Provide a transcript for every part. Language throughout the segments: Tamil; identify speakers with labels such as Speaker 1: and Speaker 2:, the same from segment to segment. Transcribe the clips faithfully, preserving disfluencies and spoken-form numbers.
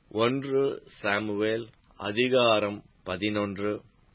Speaker 1: ஒன்று சாமுவேல் அதிகாரம் பதினொன்று.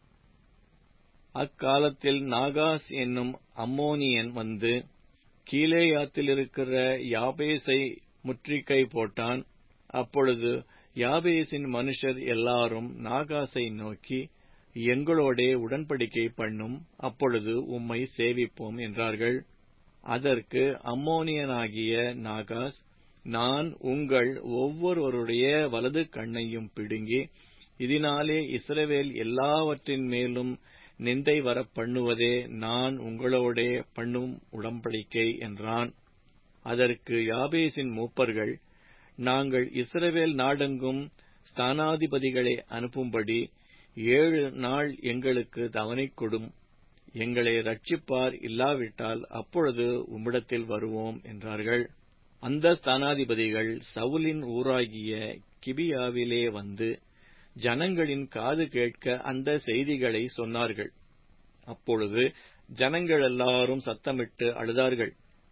Speaker 1: அக்காலத்தில் நாகாஸ் என்னும் அம்மோனியன் வந்து கீலேயாத்திலிருக்கிற யாபேசை முற்றுகை போட்டான். அப்பொழுது யாபேசின் மனுஷர் எல்லாரும் நாகாசை நோக்கி, எங்களோடே உடன்படிக்கை பண்ணும், அப்பொழுது உம்மை சேவிப்போம் என்றார்கள். அதற்கு அம்மோனியனாகிய நாகாஸ், நான் உங்கள் ஒவ்வொருவருடைய வலது கண்ணையும் பிடுங்கி, இதனாலே இஸ்ரவேல் எல்லாவற்றின் மேலும் நிந்தை வர பண்ணுவதே நான் உங்களோடே பண்ணும் உடன்படிக்கை என்றான். அதற்கு யாபேசின் மூப்பர்கள், நாங்கள் இஸ்ரவேல் நாடெங்கும் ஸ்தானாதிபதிகளை அனுப்பும்படி ஏழு நாள் எங்களுக்கு தவணை கொடும். எங்களை ரட்சிப்பார், இல்லாவிட்டால் அப்பொழுது உம்மிடத்தில் வருவோம் என்றார்கள். அந்த ஸ்தானாதிபதிகள் சவுலின் ஊராகிய கிபியாவிலே வந்து ஜனங்களின் காது கேட்க அந்த செய்திகளை சொன்னார்கள். அப்பொழுது ஜனங்கள் எல்லாரும் சத்தமிட்டு அழுதார்கள்.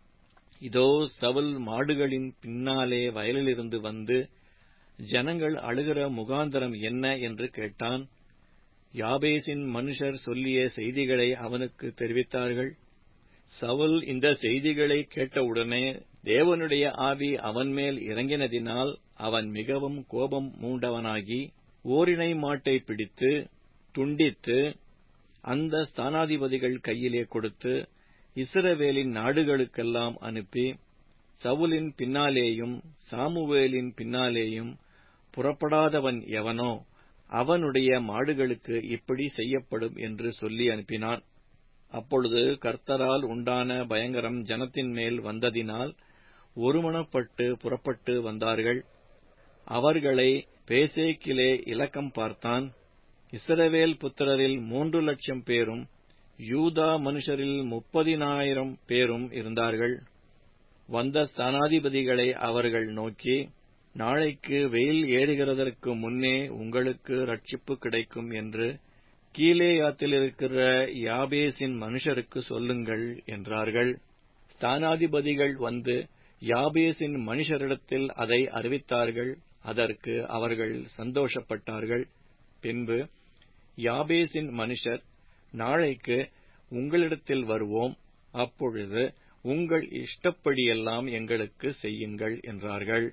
Speaker 1: இதோ சவுல் மாடுகளின் பின்னாலே வயலிலிருந்து வந்து ஜனங்கள் அழுகிற முகாந்தரம் என்ன என்று கேட்டான். யாபேசின் மனுஷர் சொல்லிய செய்திகளை அவனுக்கு தெரிவித்தார்கள். சவுல் இந்த செய்திகளை கேட்டவுடனே தேவனுடைய ஆவி அவன் மேல் இறங்கினதினால் அவன் மிகவும் கோபம் மூண்டவனாகி ஓரினை மாட்டை பிடித்து துண்டித்து அந்த ஸ்தானாதிபதிகள் கையிலே கொடுத்து இஸ்ரவேலின் நாடுகளுக்கெல்லாம் அனுப்பி, சவுலின் பின்னாலேயும் சாமுவேலின் பின்னாலேயும் புறப்படாதவன் எவனோ அவனுடைய மாடுகளுக்கு இப்படி செய்யப்படும் என்று சொல்லி அனுப்பினான். அப்பொழுது கர்த்தரால் உண்டான பயங்கரம் ஜனத்தின் மேல் வந்ததினால் ஒருமனப்பட்டு புறப்பட்டு வந்தார்கள். அவர்களை பேசேக்கிலே இலக்கம் பார்த்தான். இஸ்ரவேல் புத்திரரில் மூன்று லட்சம் பேரும் யூதா மனுஷரில் முப்பதினாயிரம் பேரும் இருந்தார்கள். வந்த ஸ்தானாதிபதிகளை அவர்கள் நோக்கி, நாளைக்கு வெயில் ஏறுகிறதற்கு முன்னே உங்களுக்கு ரட்சிப்பு கிடைக்கும் என்று கீலேயாத்திலிருக்கிற யாபேசின் மனுஷருக்கு சொல்லுங்கள் என்றார்கள். ஸ்தானாதிபதிகள் வந்து யாபேசின் மனுஷரிடத்தில் அதை அறிவித்தார்கள். அதற்கு அவர்கள் சந்தோஷப்பட்டார்கள். பின்பு யாபேசின் மனுஷர், நாளைக்கு உங்களிடத்தில் வருவோம், அப்பொழுது உங்கள் இஷ்டப்படியெல்லாம் எங்களுக்கு செய்யுங்கள் என்றார்கள்.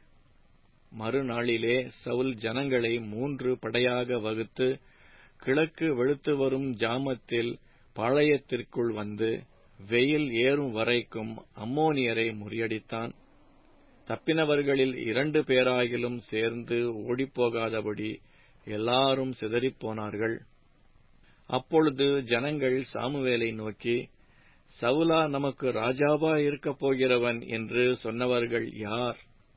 Speaker 1: மறுநாளிலே சவுல் ஜனங்களை மூன்று படையாக வகுத்து கிழக்கு வெளுத்து வரும் ஜாமத்தில் பாளையத்திற்குள் வந்து வெயில் ஏறும் வரைக்கும் அம்மோனியரை முறியடித்தான். தப்பினவர்களில் இரண்டு பேராகிலும் சேர்ந்து ஓடிப்போகாதபடி எல்லாரும் சிதறிப்போனார்கள். அப்பொழுது ஜனங்கள் சாமுவேலை நோக்கி, சவுலா நமக்கு ராஜாவா இருக்கப் போகிறவன் என்று சொன்னவர்கள் யார்?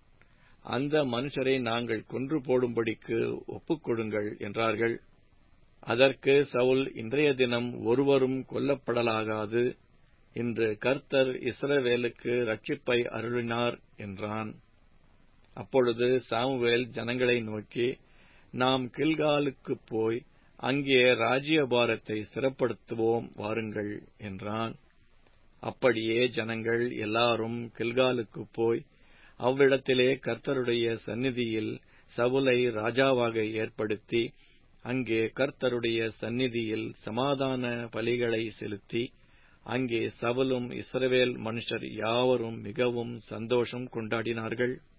Speaker 1: அந்த மனுஷரை நாங்கள் கொன்று போடும்படிக்கு ஒப்புக்கொடுங்கள் என்றார்கள். அதற்கு சவுல், இன்றைய தினம் ஒருவரும் கொல்லப்படலாகாது. இன்று கர்த்தர் இஸ்ரவேலுக்கு ரட்சிப்பை அருளினார் என்றான். அப்பொழுது சாமுவேல் ஜனங்களை நோக்கி, நாம் கில்காலுக்குப் போய் அங்கே ராஜ்யபாரத்தை ஸ்திரப்படுத்துவோம் வாருங்கள் என்றான். அப்படியே ஜனங்கள் எல்லாரும் கில்காலுக்குப் போய் அவ்விடத்திலே கர்த்தருடைய சந்நிதியில் சவுலை ராஜாவாக ஏற்படுத்தி அங்கே கர்த்தருடைய சந்நிதியில் சமாதான பலிகளை செலுத்தி அங்கே சவுலும் இஸ்ரவேல் மனுஷர் யாவரும் மிகவும் சந்தோஷம் கொண்டாடினார்கள்.